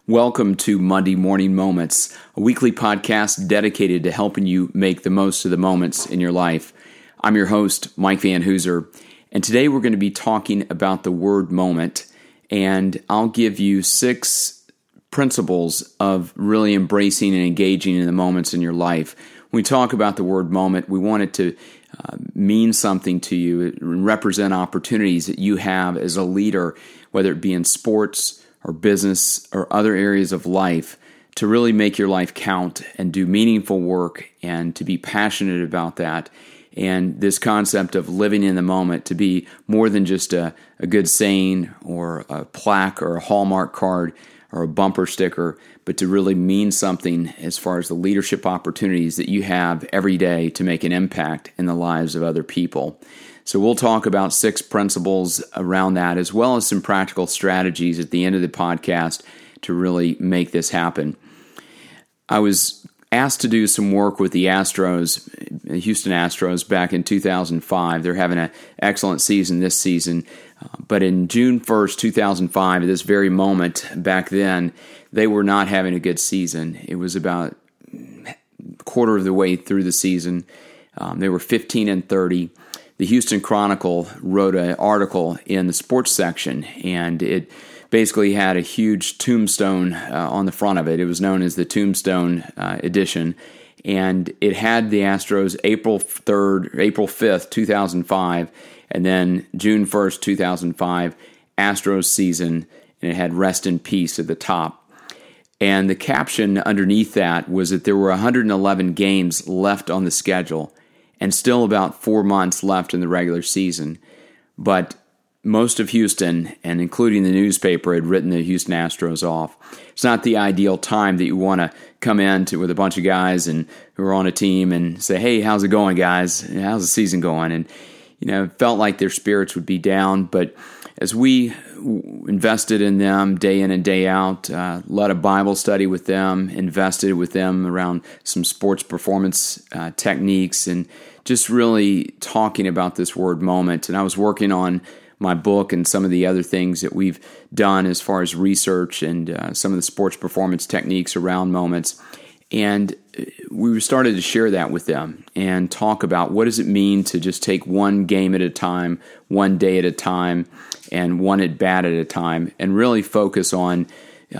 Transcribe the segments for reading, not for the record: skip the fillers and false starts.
Welcome to Monday Morning Moments, a weekly podcast dedicated to helping you make the most of the moments in your life. I'm your host, Mike Van Hooser, and today we're going to be talking about the word moment, and I'll give you 6 principles of really embracing and engaging in the moments in your life. When we talk about the word moment, we want it to mean something to you, represent opportunities that you have as a leader, whether it be in sports or business or other areas of life, to really make your life count and do meaningful work and to be passionate about that. And this concept of living in the moment to be more than just a good saying or a plaque or a Hallmark card or a bumper sticker, but to really mean something as far as the leadership opportunities that you have every day to make an impact in the lives of other people. So we'll talk about 6 principles around that, as well as some practical strategies at the end of the podcast to really make this happen. I was asked to do some work with the Astros, Houston Astros, back in 2005. They're having an excellent season this season. But in June 1st, 2005, at this very moment back then, they were not having a good season. It was about a quarter of the way through the season. They were 15-30. The Houston Chronicle wrote an article in the sports section, and it basically had a huge tombstone on the front of it. It was known as the Tombstone Edition, and it had the Astros April 5th, 2005, and then June 1st, 2005, Astros season, and it had rest in peace at the top. And the caption underneath that was that there were 111 games left on the schedule, and still about 4 months left in the regular season. But most of Houston, and including the newspaper, had written the Houston Astros off. It's not the ideal time that you want to come in with a bunch of guys and who are on a team and say, "Hey, how's it going, guys? How's the season going?" And it felt like their spirits would be down. But as we invested in them day in and day out, led a Bible study with them, invested with them around some sports performance techniques, and just really talking about this word moment. And I was working on my book and some of the other things that we've done as far as research and some of the sports performance techniques around moments. And we started to share that with them and talk about what does it mean to just take one game at a time, one day at a time, and one at bat at a time, and really focus on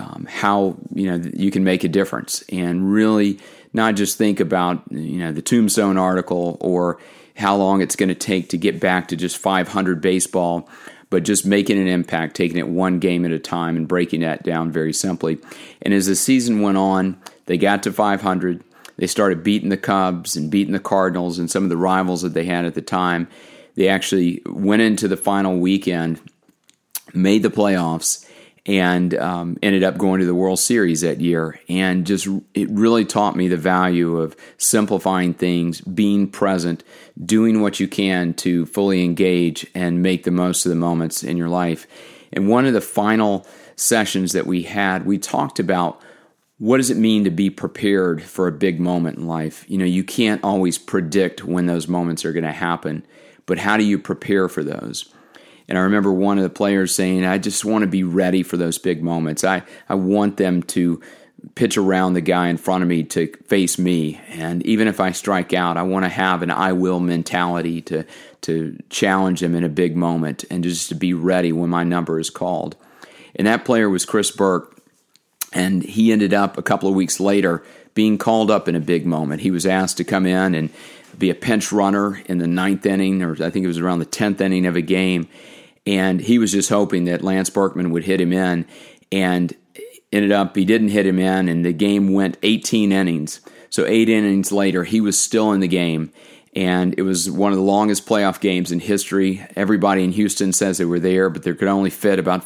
how you can make a difference, and really not just think about the Tombstone article or how long it's going to take to get back to just 500 baseball, but just making an impact, taking it one game at a time and breaking that down very simply. And as the season went on, they got to 500. They started beating the Cubs and beating the Cardinals and some of the rivals that they had at the time. They actually went into the final weekend, made the playoffs, and ended up going to the World Series that year. And just it really taught me the value of simplifying things, being present, doing what you can to fully engage and make the most of the moments in your life. And one of the final sessions that we had, we talked about what does it mean to be prepared for a big moment in life. You can't always predict when those moments are going to happen, but how do you prepare for those? And I remember one of the players saying, "I just want to be ready for those big moments. I want them to pitch around the guy in front of me to face me. And even if I strike out, I want to have an I will mentality to challenge him in a big moment and just to be ready when my number is called." And that player was Chris Burke. And he ended up a couple of weeks later being called up in a big moment. He was asked to come in and be a pinch runner in the 9th inning, or I think it was around the 10th inning of a game. And he was just hoping that Lance Berkman would hit him in. And ended up, he didn't hit him in, and the game went 18 innings. So 8 innings later, he was still in the game. And it was one of the longest playoff games in history. Everybody in Houston says they were there, but there could only fit about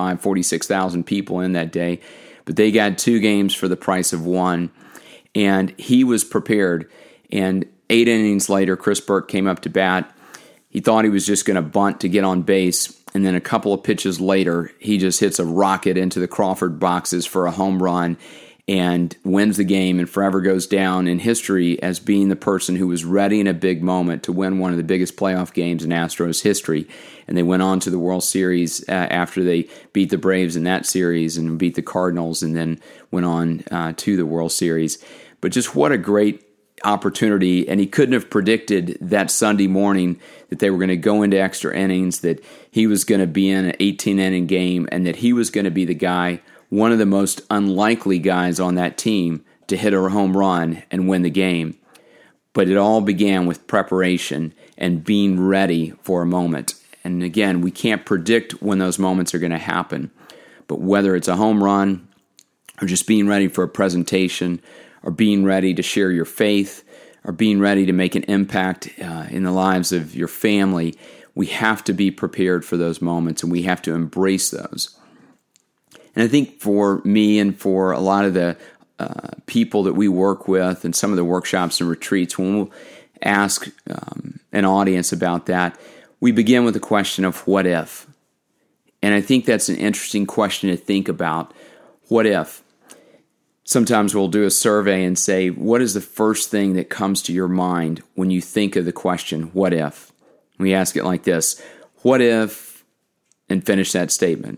46,000 people in that day. But they got 2 games for the price of 1. And he was prepared. And 8 innings later, Chris Burke came up to bat. He thought he was just going to bunt to get on base. And then a couple of pitches later, he just hits a rocket into the Crawford boxes for a home run. and wins the game and forever goes down in history as being the person who was ready in a big moment to win one of the biggest playoff games in Astros history. And they went on to the World Series after they beat the Braves in that series and beat the Cardinals, and then went on to the World Series. But just what a great opportunity, and he couldn't have predicted that Sunday morning that they were going to go into extra innings, that he was going to be in an 18-inning game, and that he was going to be the guy, one of the most unlikely guys on that team, to hit a home run and win the game. But it all began with preparation and being ready for a moment. And again, we can't predict when those moments are going to happen. But whether it's a home run or just being ready for a presentation or being ready to share your faith or being ready to make an impact in the lives of your family, we have to be prepared for those moments, and we have to embrace those. And I think for me and for a lot of the people that we work with and some of the workshops and retreats, when we'll ask an audience about that, we begin with the question of what if? And I think that's an interesting question to think about. What if? Sometimes we'll do a survey and say, what is the first thing that comes to your mind when you think of the question, what if? We ask it like this: what if, and finish that statement.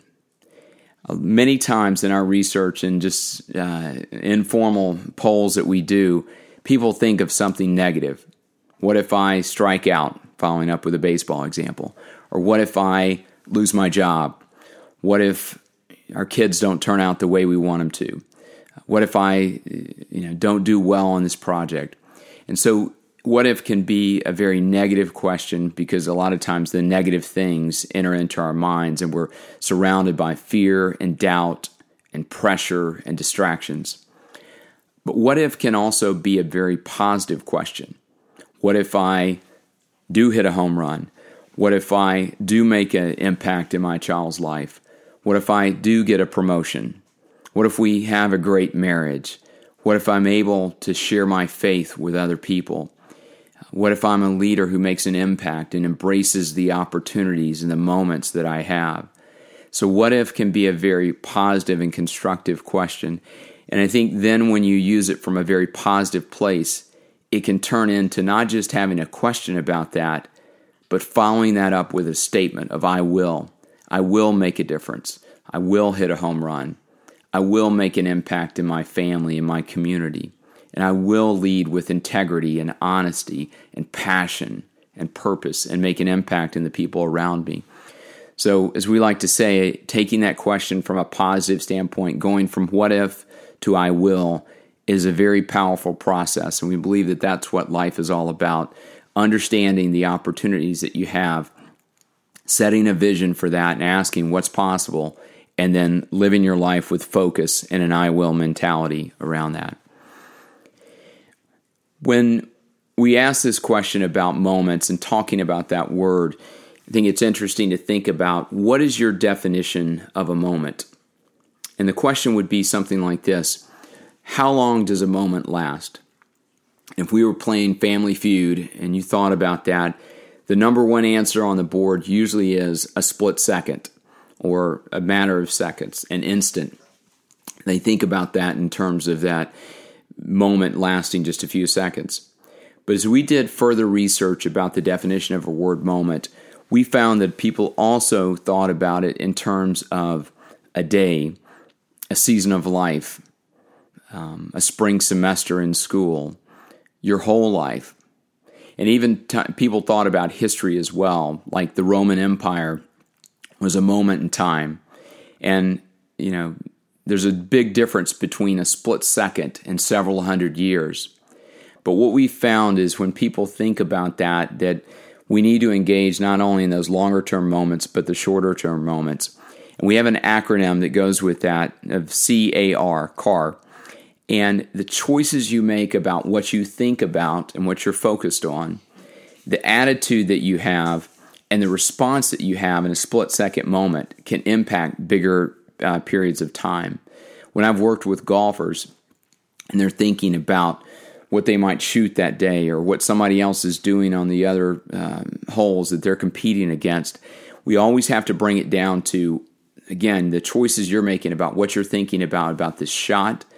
Many times in our research and just informal polls that we do, people think of something negative. What if I strike out, following up with a baseball example? Or what if I lose my job? What if our kids don't turn out the way we want them to? What if I don't do well on this project? And so what if can be a very negative question, because a lot of times the negative things enter into our minds and we're surrounded by fear and doubt and pressure and distractions. But what if can also be a very positive question. What if I do hit a home run? What if I do make an impact in my child's life? What if I do get a promotion? What if we have a great marriage? What if I'm able to share my faith with other people? What if I'm a leader who makes an impact and embraces the opportunities and the moments that I have? So what if can be a very positive and constructive question. And I think then when you use it from a very positive place, it can turn into not just having a question about that, but following that up with a statement of I will make a difference. I will hit a home run. I will make an impact in my family, in my community. And I will lead with integrity and honesty and passion and purpose and make an impact in the people around me. So as we like to say, taking that question from a positive standpoint, going from what if to I will, is a very powerful process. And we believe that that's what life is all about, understanding the opportunities that you have, setting a vision for that and asking what's possible, and then living your life with focus and an I will mentality around that. When we ask this question about moments and talking about that word, I think it's interesting to think about what is your definition of a moment? And the question would be something like this: how long does a moment last? If we were playing Family Feud and you thought about that, the number one answer on the board usually is a split second or a matter of seconds, an instant. They think about that in terms of that moment lasting just a few seconds. But as we did further research about the definition of a word moment, we found that people also thought about it in terms of a day, a season of life, a spring semester in school, your whole life. And even people thought about history as well, like the Roman Empire was a moment in time. And, there's a big difference between a split second and several hundred years. But what we found is when people think about that we need to engage not only in those longer-term moments, but the shorter-term moments. And we have an acronym that goes with that of CAR, CAR. And the choices you make about what you think about and what you're focused on, the attitude that you have, and the response that you have in a split-second moment can impact bigger periods of time. When I've worked with golfers and they're thinking about what they might shoot that day or what somebody else is doing on the other holes that they're competing against, we always have to bring it down to, again, the choices you're making about what you're thinking about this shot.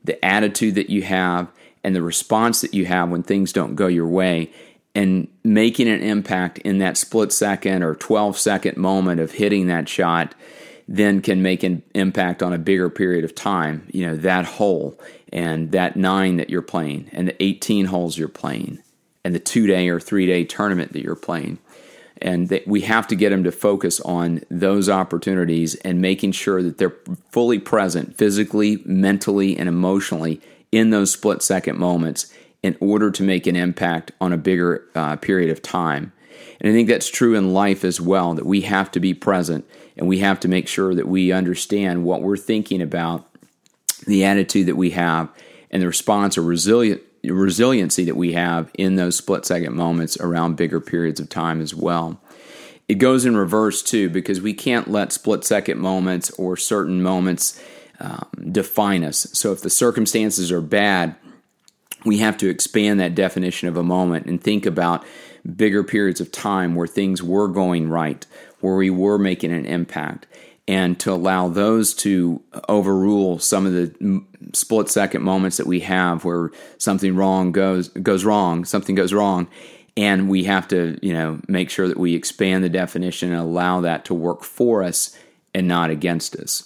the attitude that you have, and the response that you have when things don't go your way, and making an impact in that split second or 12-second moment of hitting that shot, then can make an impact on a bigger period of time. That hole and that 9 that you're playing and the 18 holes you're playing and the 2-day or 3-day tournament that you're playing. And we have to get them to focus on those opportunities and making sure that they're fully present physically, mentally, and emotionally in those split-second moments in order to make an impact on a bigger period of time. And I think that's true in life as well, that we have to be present and we have to make sure that we understand what we're thinking about, the attitude that we have, and the response or resiliency that we have in those split-second moments around bigger periods of time as well. It goes in reverse too, because we can't let split-second moments or certain moments define us. So if the circumstances are bad, we have to expand that definition of a moment and think about bigger periods of time where things were going right, where we were making an impact, and to allow those to overrule some of the split-second moments that we have where something goes wrong, and we have to make sure that we expand the definition and allow that to work for us and not against us.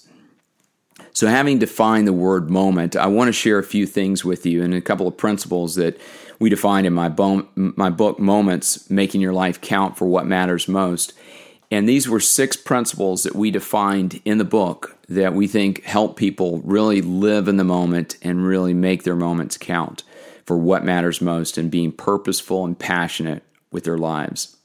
So having defined the word moment, I want to share a few things with you and a couple of principles that we defined in my book, Moments, Making Your Life Count for What Matters Most. And these were 6 principles that we defined in the book that we think help people really live in the moment and really make their moments count for what matters most and being purposeful and passionate with their lives.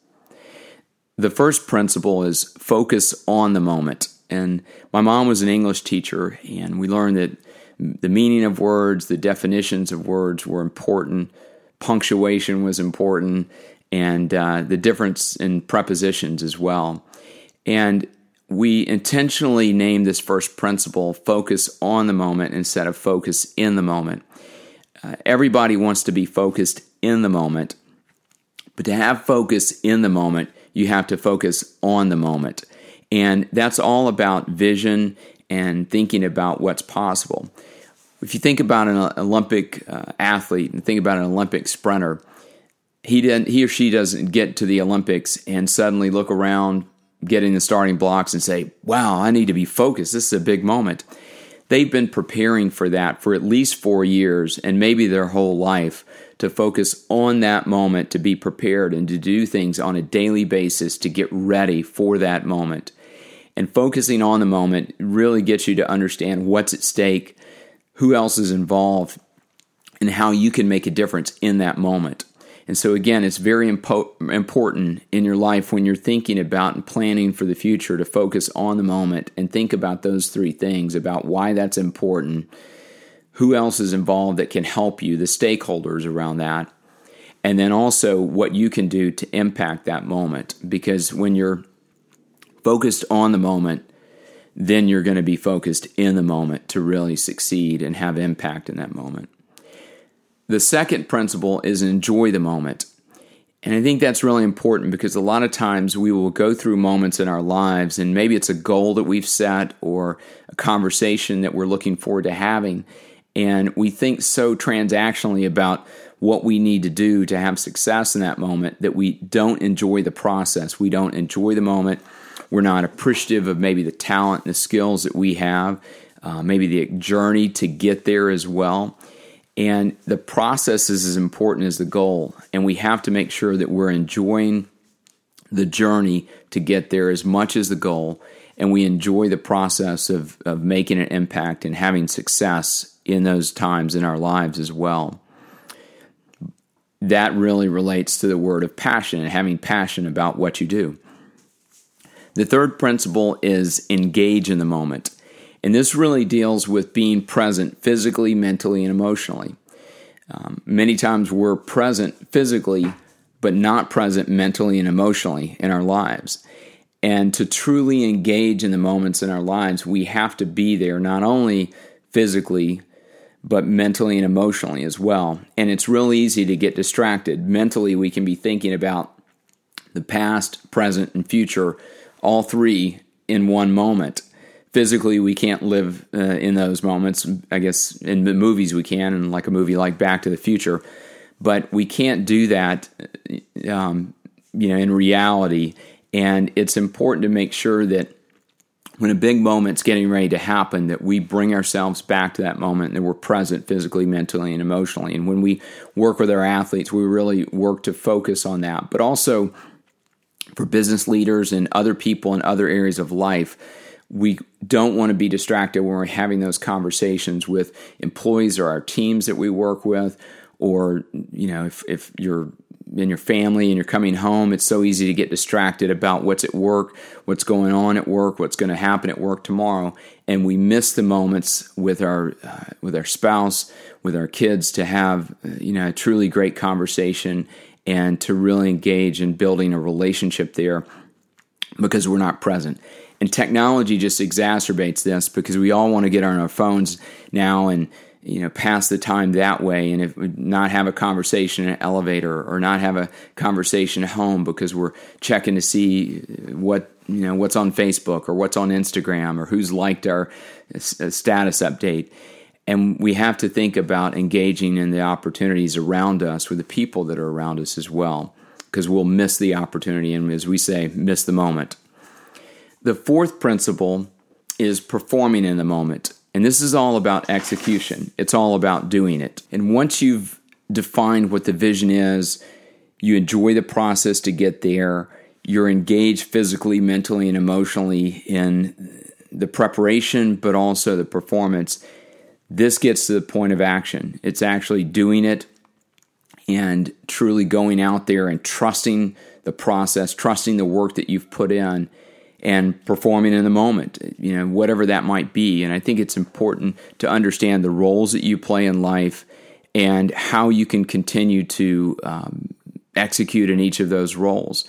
The first principle is focus on the moment. And my mom was an English teacher, and we learned that the meaning of words, the definitions of words were important, punctuation was important, and the difference in prepositions as well. And we intentionally named this first principle focus on the moment instead of focus in the moment. Everybody wants to be focused in the moment, but to have focus in the moment, you have to focus on the moment. And that's all about vision and thinking about what's possible. If you think about an Olympic athlete and think about an Olympic sprinter, he or she doesn't get to the Olympics and suddenly look around, getting the starting blocks and say, wow, I need to be focused. This is a big moment. They've been preparing for that for at least 4 years and maybe their whole life to focus on that moment, to be prepared and to do things on a daily basis to get ready for that moment. And focusing on the moment really gets you to understand what's at stake, who else is involved, and how you can make a difference in that moment. And so again, it's very important in your life when you're thinking about and planning for the future to focus on the moment and think about those 3 things, about why that's important, who else is involved that can help you, the stakeholders around that, and then also what you can do to impact that moment. Because when you're focused on the moment, then you're going to be focused in the moment to really succeed and have impact in that moment. The second principle is enjoy the moment. And I think that's really important because a lot of times we will go through moments in our lives, and maybe it's a goal that we've set or a conversation that we're looking forward to having, and we think so transactionally about what we need to do to have success in that moment that we don't enjoy the process. We don't enjoy the moment. We're not appreciative of maybe the talent and the skills that we have, maybe the journey to get there as well. And the process is as important as the goal. And we have to make sure that we're enjoying the journey to get there as much as the goal. And we enjoy the process of making an impact and having success in those times in our lives as well. That really relates to the word of passion and having passion about what you do. The third principle is engage in the moment. And this really deals with being present physically, mentally, and emotionally. Many times we're present physically, but not present mentally and emotionally in our lives. And to truly engage in the moments in our lives, we have to be there not only physically, but mentally and emotionally as well. And it's real easy to get distracted. Mentally, we can be thinking about the past, present, and future, all 3 in one moment. physically we can't live in those moments. I guess in the movies we can, and like a movie like Back to the Future, but we can't do that, in reality. And it's important to make sure that when a big moment's getting ready to happen, that we bring ourselves back to that moment and that we're present physically, mentally, and emotionally. And when we work with our athletes, we really work to focus on that. But also for business leaders and other people in other areas of life, we don't want to be distracted when we're having those conversations with employees or our teams that we work with, or, if you're in your family and you're coming home, it's so easy to get distracted about what's at work, what's going on at work, what's going to happen at work tomorrow, and we miss the moments with our spouse, with our kids, to have a truly great conversation and to really engage in building a relationship there, because we're not present. And technology just exacerbates this, because we all want to get on our phones now and pass the time that way, and if not have a conversation in an elevator, or not have a conversation at home because we're checking to see what's on Facebook or what's on Instagram or who's liked our status update. And we have to think about engaging in the opportunities around us with the people that are around us as well, because we'll miss the opportunity and, as we say, miss the moment. The fourth principle is performing in the moment. And this is all about execution. It's all about doing it. And once you've defined what the vision is, you enjoy the process to get there, you're engaged physically, mentally, and emotionally in the preparation, but also the performance, this gets to the point of action. It's actually doing it and truly going out there and trusting the process, trusting the work that you've put in, and performing in the moment, whatever that might be. And I think it's important to understand the roles that you play in life and how you can continue to execute in each of those roles.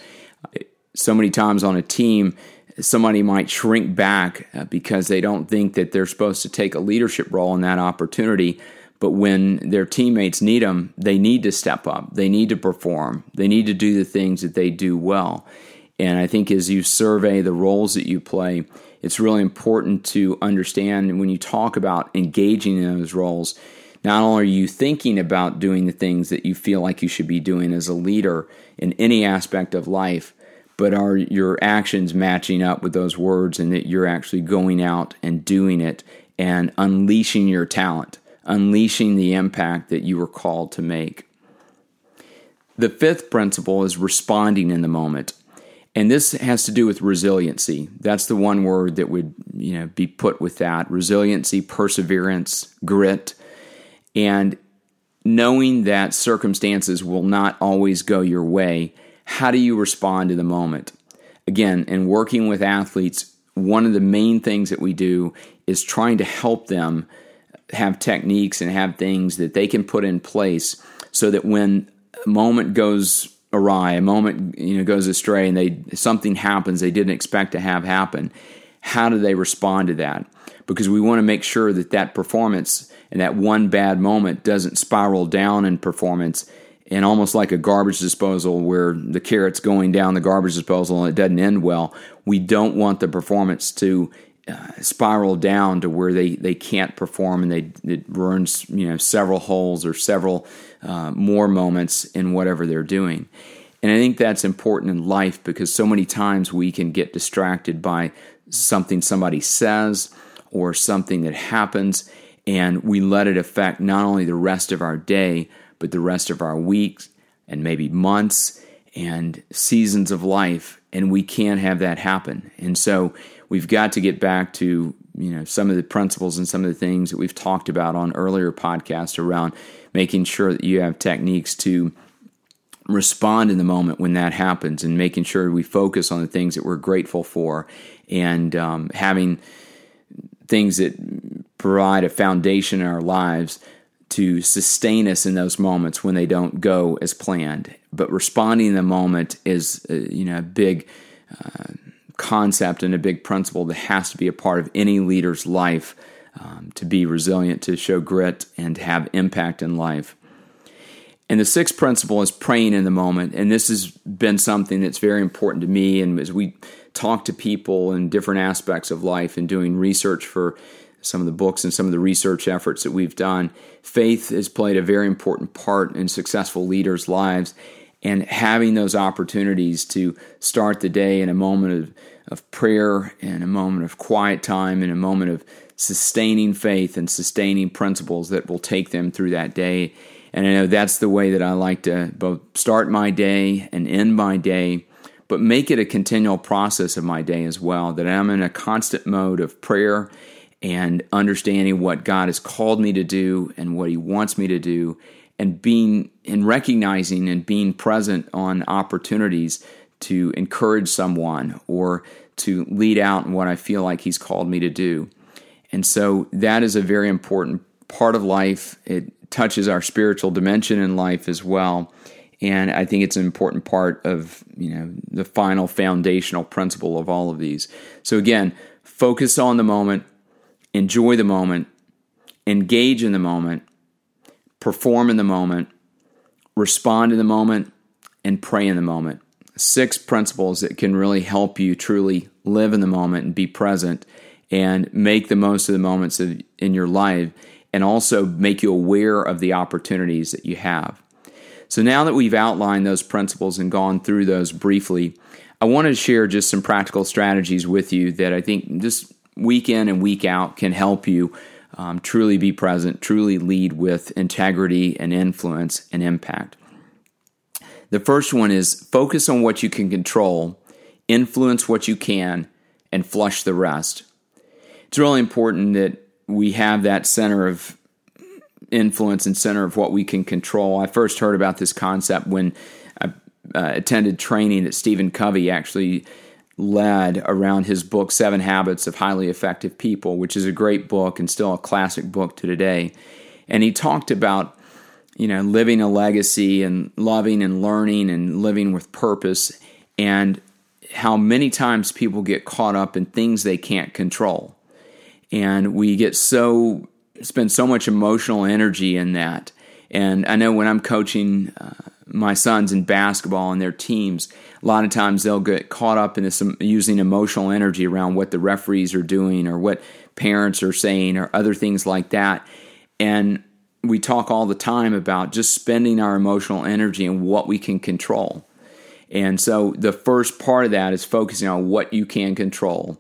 So many times on a team, somebody might shrink back because they don't think that they're supposed to take a leadership role in that opportunity. But when their teammates need them, they need to step up. They need to perform. They need to do the things that they do well. And I think as you survey the roles that you play, it's really important to understand when you talk about engaging in those roles, not only are you thinking about doing the things that you feel like you should be doing as a leader in any aspect of life, but are your actions matching up with those words, and that you're actually going out and doing it and unleashing your talent, unleashing the impact that you were called to make. The fifth principle is responding in the moment. And this has to do with resiliency. That's the one word that would be put with that. Resiliency, perseverance, grit, and knowing that circumstances will not always go your way. How do you respond to the moment? Again, in working with athletes, one of the main things that we do is trying to help them have techniques and have things that they can put in place so that when a moment goes awry, a moment goes astray, and something happens they didn't expect to have happen, how do they respond to that? Because we want to make sure that that performance and that one bad moment doesn't spiral down in performance, and almost like a garbage disposal where the carrot's going down the garbage disposal and it doesn't end well. We don't want the performance to spiral down to where they can't perform, and it ruins several holes or several more moments in whatever they're doing. And I think that's important in life, because so many times we can get distracted by something somebody says or something that happens, and we let it affect not only the rest of our day, but the rest of our weeks and maybe months and seasons of life, and we can't have that happen. And so we've got to get back to some of the principles and some of the things that we've talked about on earlier podcasts around making sure that you have techniques to respond in the moment when that happens, and making sure we focus on the things that we're grateful for, and having things that provide a foundation in our lives to sustain us in those moments when they don't go as planned. But responding in the moment is a big concept and a big principle that has to be a part of any leader's life, to be resilient, to show grit, and to have impact in life. And the sixth principle is praying in the moment. And this has been something that's very important to me. And as we talk to people in different aspects of life and doing research for some of the books and some of the research efforts that we've done, faith has played a very important part in successful leaders' lives. And having those opportunities to start the day in a moment of prayer, and a moment of quiet time, and a moment of sustaining faith and sustaining principles that will take them through that day. And I know that's the way that I like to both start my day and end my day, but make it a continual process of my day as well, that I'm in a constant mode of prayer and understanding what God has called me to do and what He wants me to do, and recognizing and being present on opportunities to encourage someone or to lead out in what I feel like He's called me to do. And so that is a very important part of life. It touches our spiritual dimension in life as well. And I think it's an important part of, the final foundational principle of all of these. So again, focus on the moment, enjoy the moment, engage in the moment, perform in the moment, respond in the moment, and pray in the moment. 6 principles that can really help you truly live in the moment and be present and make the most of the moments in your life, and also make you aware of the opportunities that you have. So now that we've outlined those principles and gone through those briefly, I want to share just some practical strategies with you that I think just week in and week out can help you truly be present, truly lead with integrity and influence and impact. The first one is focus on what you can control, influence what you can, and flush the rest. It's really important that we have that center of influence and center of what we can control. I first heard about this concept when I attended training that Stephen Covey actually led around his book, 7 Habits of Highly Effective People, which is a great book and still a classic book to today. And he talked about, living a legacy and loving and learning and living with purpose, and how many times people get caught up in things they can't control. And we spend so much emotional energy in that. And I know when I'm coaching my sons in basketball and their teams, a lot of times they'll get caught up in this using emotional energy around what the referees are doing or what parents are saying or other things like that. And we talk all the time about just spending our emotional energy and what we can control. And so the first part of that is focusing on what you can control.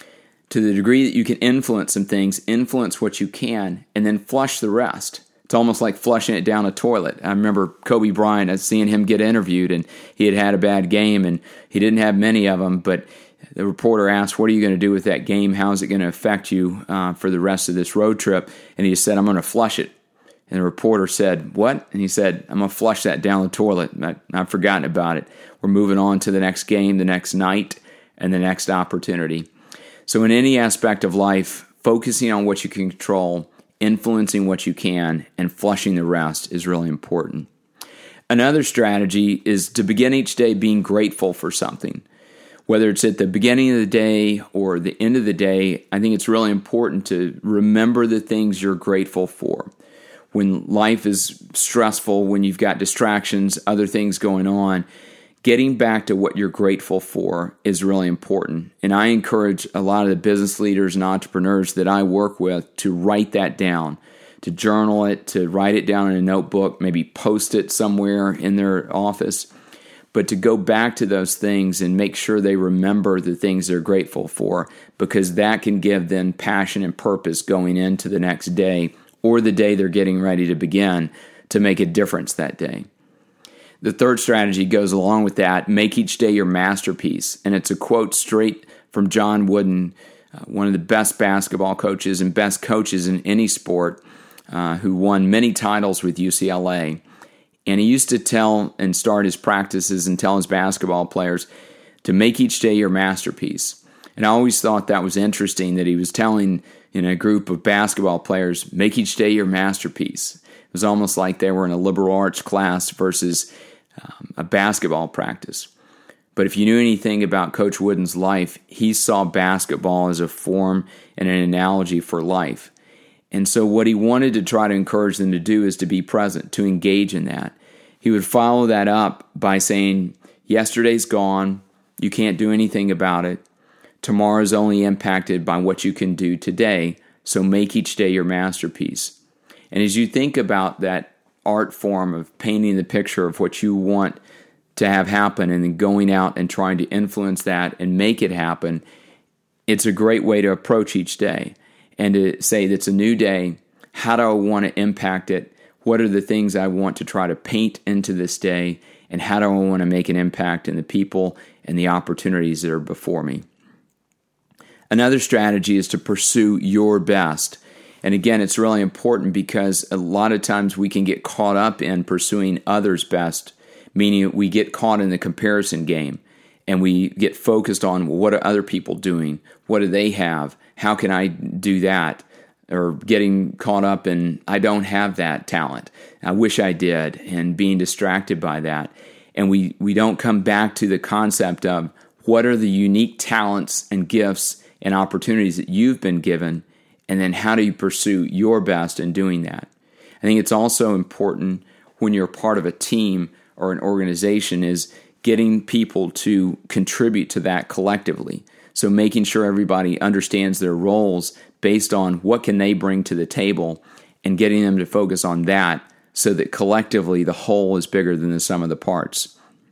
To the degree that you can influence some things, influence what you can, and then flush the rest. It's almost like flushing it down a toilet. I remember Kobe Bryant, I was seeing him get interviewed, and he had a bad game, and he didn't have many of them, but the reporter asked, what are you going to do with that game? How is it going to affect you for the rest of this road trip? And he said, I'm going to flush it. And the reporter said, what? And he said, I'm going to flush that down the toilet. I've forgotten about it. We're moving on to the next game, the next night, and the next opportunity. So in any aspect of life, focusing on what you can control, influencing what you can, and flushing the rest is really important. Another strategy is to begin each day being grateful for something. Whether it's at the beginning of the day or the end of the day, I think it's really important to remember the things you're grateful for. When life is stressful, when you've got distractions, other things going on, getting back to what you're grateful for is really important. And I encourage a lot of the business leaders and entrepreneurs that I work with to write that down, to journal it, to write it down in a notebook, maybe post it somewhere in their office, but to go back to those things and make sure they remember the things they're grateful for, because that can give them passion and purpose going into the next day or the day they're getting ready to begin to make a difference that day. The third strategy goes along with that: make each day your masterpiece. And it's a quote straight from John Wooden, one of the best basketball coaches and best coaches in any sport, who won many titles with UCLA. And he used to tell and start his practices and tell his basketball players to make each day your masterpiece. And I always thought that was interesting that he was telling a group of basketball players, make each day your masterpiece. It was almost like they were in a liberal arts class versus a basketball practice. But if you knew anything about Coach Wooden's life, he saw basketball as a form and an analogy for life. And so what he wanted to try to encourage them to do is to be present, to engage in that. He would follow that up by saying, yesterday's gone, you can't do anything about it. Tomorrow's only impacted by what you can do today, so make each day your masterpiece. And as you think about that art form of painting the picture of what you want to have happen and then going out and trying to influence that and make it happen, it's a great way to approach each day and to say that it's a new day. How do I want to impact it? What are the things I want to try to paint into this day? And how do I want to make an impact in the people and the opportunities that are before me? Another strategy is to pursue your best. And again, it's really important because a lot of times we can get caught up in pursuing others' best, meaning we get caught in the comparison game and we get focused on, well, what are other people doing? What do they have? How can I do that? Or getting caught up in, I don't have that talent. I wish I did, and being distracted by that. And we don't come back to the concept of what are the unique talents and gifts and opportunities that you've been given, and then how do you pursue your best in doing that? I think it's also important when you're part of a team or an organization is getting people to contribute to that collectively. So making sure everybody understands their roles based on what can they bring to the table and getting them to focus on that so that collectively the whole is bigger than the sum of the parts.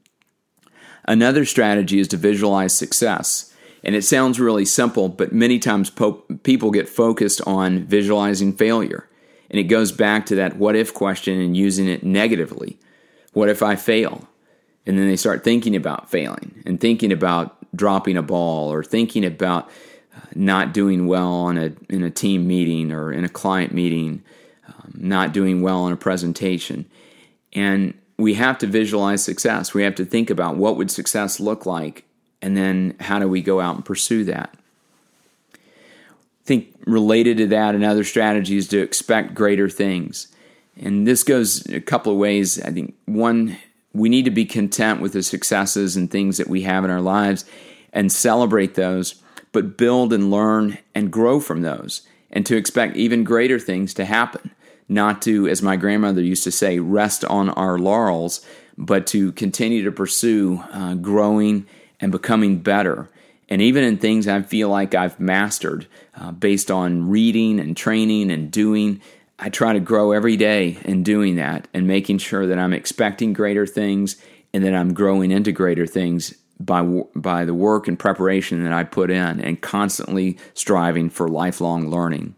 Another strategy is to visualize success. And it sounds really simple, but many times people get focused on visualizing failure. And it goes back to that what if question and using it negatively. What if I fail? And then they start thinking about failing and thinking about dropping a ball or thinking about not doing well in a team meeting or in a client meeting, not doing well on a presentation. And we have to visualize success. We have to think about what would success look like, and then how do we go out and pursue that. I think related to that, another strategy is to expect greater things. And this goes a couple of ways. I think one, we need to be content with the successes and things that we have in our lives and celebrate those, but build and learn and grow from those, and to expect even greater things to happen. Not to, as my grandmother used to say, rest on our laurels, but to continue to pursue growing and becoming better. And even in things I feel like I've mastered based on reading and training and doing, I try to grow every day in doing that and making sure that I'm expecting greater things and that I'm growing into greater things by the work and preparation that I put in and constantly striving for lifelong learning.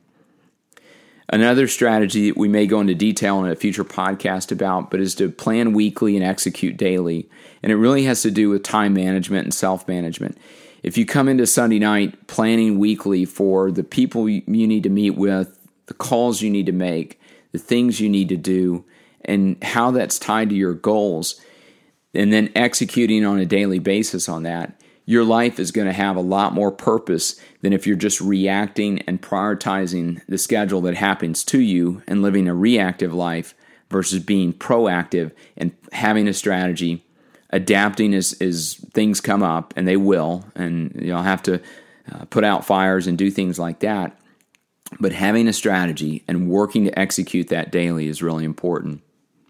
Another strategy that we may go into detail in a future podcast about, but is to plan weekly and execute daily. And it really has to do with time management and self-management. If you come into Sunday night planning weekly for the people you need to meet with, the calls you need to make, the things you need to do, and how that's tied to your goals, and then executing on a daily basis on that, your life is going to have a lot more purpose than if you're just reacting and prioritizing the schedule that happens to you and living a reactive life versus being proactive and having a strategy, adapting as things come up, and they will, and you'll have to put out fires and do things like that. But having a strategy and working to execute that daily is really important.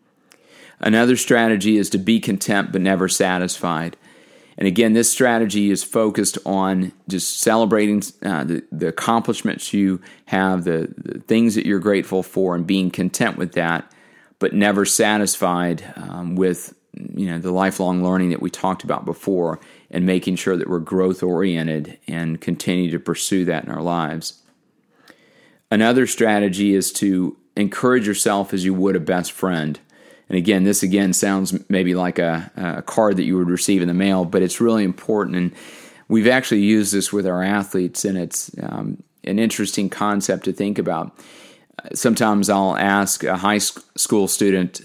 Another strategy is to be content but never satisfied. And again, this strategy is focused on just celebrating the accomplishments you have, the things that you're grateful for, and being content with that, but never satisfied with the lifelong learning that we talked about before, and making sure that we're growth-oriented and continue to pursue that in our lives. Another strategy is to encourage yourself as you would a best friend. And again, this sounds maybe like a card that you would receive in the mail, but it's really important. And we've actually used this with our athletes, and it's an interesting concept to think about. Sometimes I'll ask a high school student,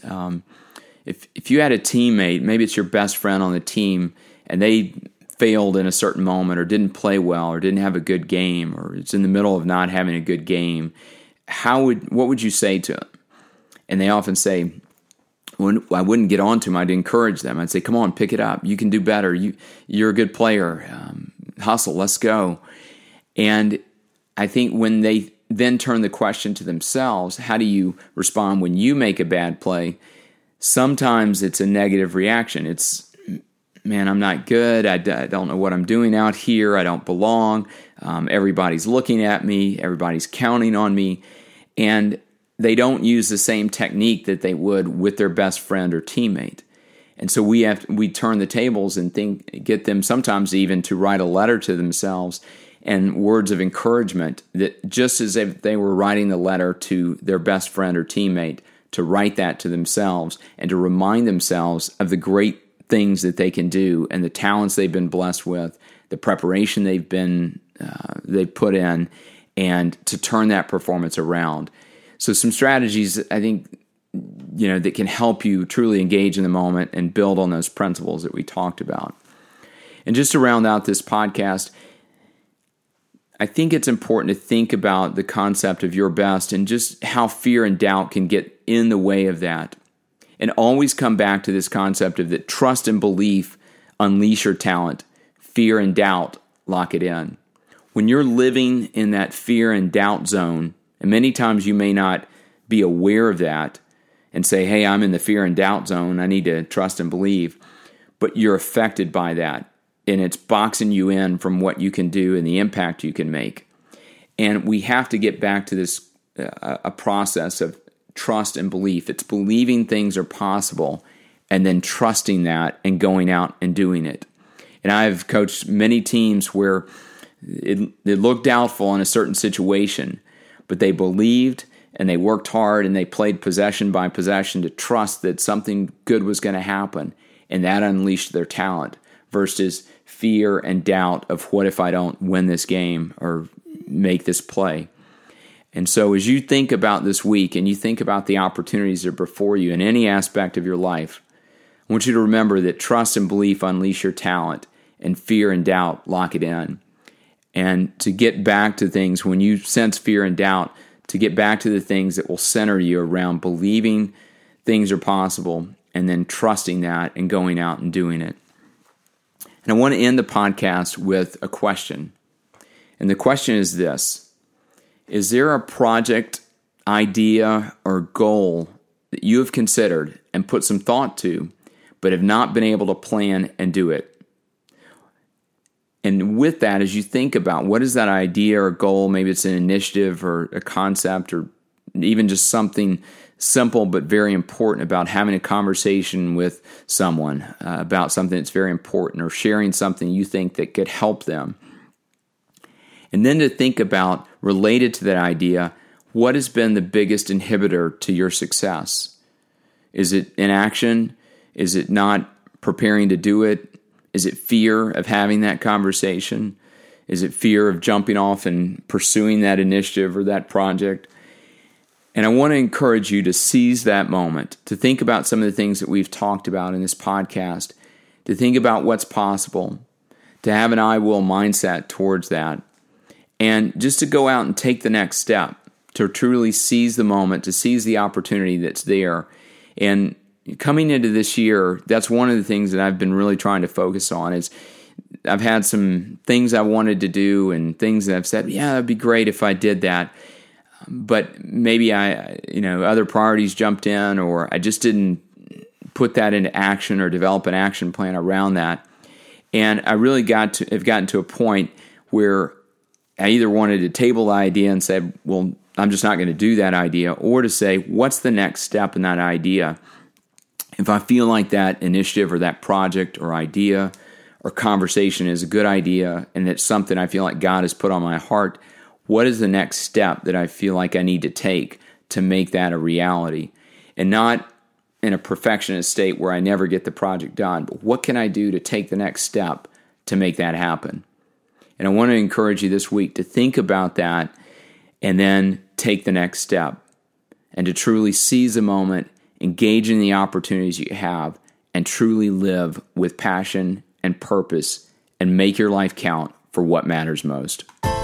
if you had a teammate, maybe it's your best friend on the team, and they failed in a certain moment or didn't play well or didn't have a good game, or it's in the middle of not having a good game, what would you say to them? And they often say, I wouldn't get on to them. I'd encourage them. I'd say, come on, pick it up. You can do better. You're a good player. Hustle. Let's go. And I think when they then turn the question to themselves, how do you respond when you make a bad play? Sometimes it's a negative reaction. It's, man, I'm not good. I don't know what I'm doing out here. I don't belong. Everybody's looking at me. Everybody's counting on me. And they don't use the same technique that they would with their best friend or teammate. And so we turn the tables and get them sometimes even to write a letter to themselves and words of encouragement, that just as if they were writing the letter to their best friend or teammate, to write that to themselves and to remind themselves of the great things that they can do and the talents they've been blessed with, the preparation they've put in, and to turn that performance around. So some strategies, I think, that can help you truly engage in the moment and build on those principles that we talked about. And just to round out this podcast, I think it's important to think about the concept of your best and just how fear and doubt can get in the way of that. And always come back to this concept of that trust and belief unleash your talent, fear and doubt lock it in. When you're living in that fear and doubt zone, and many times you may not be aware of that and say, hey, I'm in the fear and doubt zone, I need to trust and believe, but you're affected by that. And it's boxing you in from what you can do and the impact you can make. And we have to get back to this a process of trust and belief. It's believing things are possible and then trusting that and going out and doing it. And I've coached many teams where it looked doubtful in a certain situation, but they believed and they worked hard and they played possession by possession to trust that something good was going to happen, and that unleashed their talent versus fear and doubt of what if I don't win this game or make this play. And so as you think about this week and you think about the opportunities that are before you in any aspect of your life, I want you to remember that trust and belief unleash your talent and fear and doubt lock it in. And to get back to things when you sense fear and doubt, to get back to the things that will center you around believing things are possible and then trusting that and going out and doing it. And I want to end the podcast with a question. And the question is this: is there a project, idea, or goal that you have considered and put some thought to, but have not been able to plan and do it? And with that, as you think about what is that idea or goal, maybe it's an initiative or a concept or even just something simple but very important about having a conversation with someone about something that's very important, or sharing something you think that could help them. And then to think about, related to that idea, what has been the biggest inhibitor to your success? Is it inaction? Is it not preparing to do it? Is it fear of having that conversation? Is it fear of jumping off and pursuing that initiative or that project? And I want to encourage you to seize that moment, to think about some of the things that we've talked about in this podcast, to think about what's possible, to have an I will mindset towards that, and just to go out and take the next step, to truly seize the moment, to seize the opportunity that's there. And coming into this year, that's one of the things that I've been really trying to focus on. Is I've had some things I wanted to do and things that I've said, yeah, it'd be great if I did that. But maybe other priorities jumped in, or I just didn't put that into action or develop an action plan around that. And I really have gotten to a point where I either wanted to table the idea and said, well, I'm just not going to do that idea, or to say, what's the next step in that idea? If I feel like that initiative or that project or idea or conversation is a good idea and it's something I feel like God has put on my heart, what is the next step that I feel like I need to take to make that a reality? And not in a perfectionist state where I never get the project done, but what can I do to take the next step to make that happen? And I want to encourage you this week to think about that and then take the next step, and to truly seize the moment, engage in the opportunities you have, and truly live with passion and purpose and make your life count for what matters most.